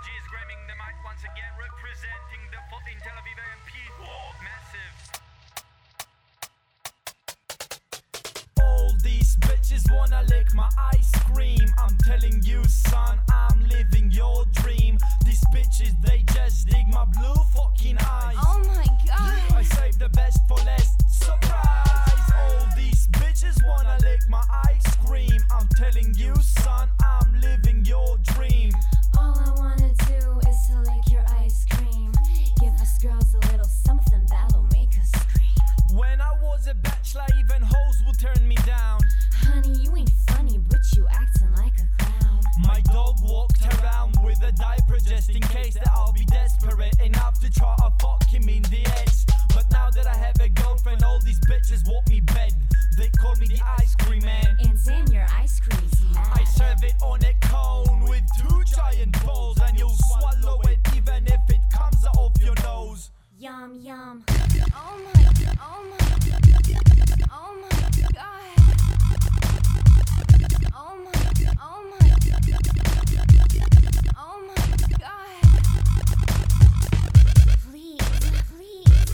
G's grabbing the mic once again, representing the fucking Tel Aviv MP. Massive. All these bitches wanna lick my ice cream. I'm telling you, son, I'm living your dream. These bitches, they just dig my blue fucking eyes. Oh my god. I saved the best for last. Surprise! All these bitches wanna lick my ice cream. I'm telling you, son, I'm living your dream. All I wanna do is to lick your ice cream. Give us girls a little something that'll make us scream. When I was a bachelor, even hoes would turn me down. Honey, you ain't funny, but you acting like a clown. My dog walked around with a diaper just in case that I'll be desperate enough to try to fuck him in the ass. But now that I have a girlfriend, all these bitches want me bed. They call me the ice cream man. And Zan, your ice cream's mad. I serve it on a cone with two giant balls, and you'll swallow it even if it comes out of your nose. Yum yum. Oh my, oh my, oh my god. Oh my, oh my, oh my god. Please, please.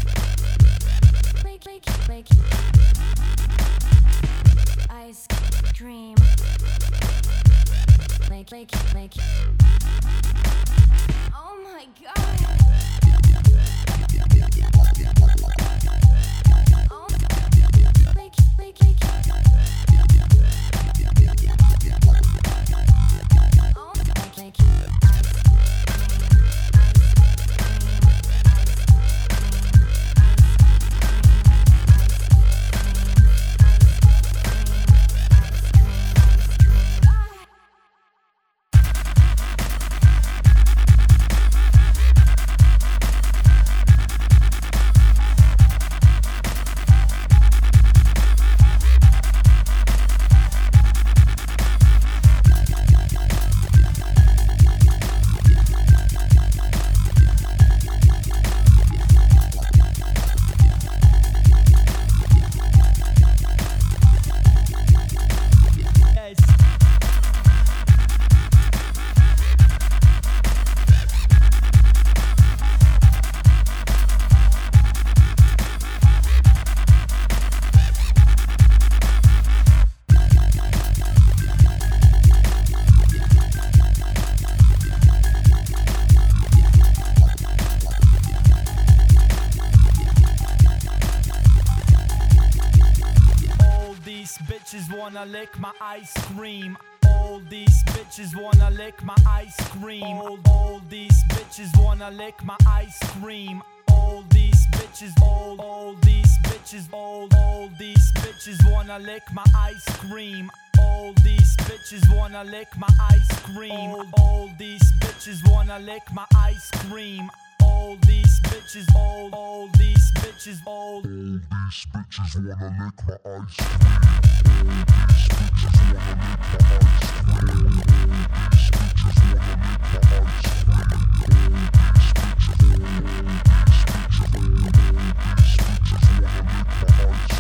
Lick, ice cream. Lick. Oh my god. Oh, lick. Oh, lick. Bitches wanna lick my ice cream. All these bitches wanna lick my ice cream. All these bitches wanna lick my ice cream. All these bitches, all these bitches, all these bitches wanna lick my ice cream. All these bitches wanna lick my ice cream. All these bitches wanna lick my ice cream. All these bitches, all these bitches, all these bitches wanna lick my ice cream. All these bitches wanna lick my ice cream.